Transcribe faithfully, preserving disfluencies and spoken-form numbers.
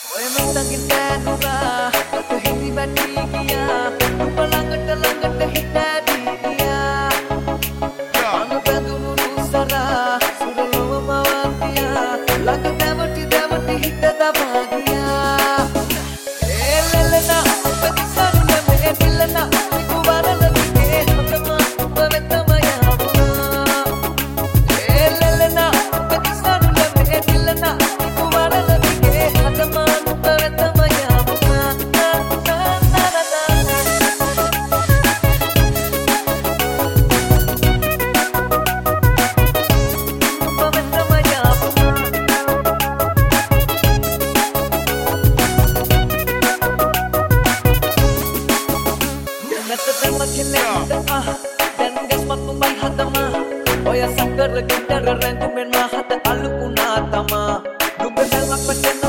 ඔය මතකින් දැනුණා අත හිරි වැටි ගියා ඔබ ළඟට ළඟට හිත ඇදී ගියා මම බඳුණු රුසරා සුරලොව මවන්තියා ළඟ දැවටි දැවටි හිත දබා ගියා ඒ ලෙලනා ප්‍රතිසරුණ මේ නිලනා නිකුවරල දිගේ හතම ඔබ වෙතම යවුනා ඒ ලෙලනා ප්‍රතිසරුණ මේ නිලනා නිකුවරල දිගේ හතම ඔබ වෙතම යවුනා Dan gas matu mai hatama Oya sakar gitar rendu men ma hat alukuna tama Duga dalak pacena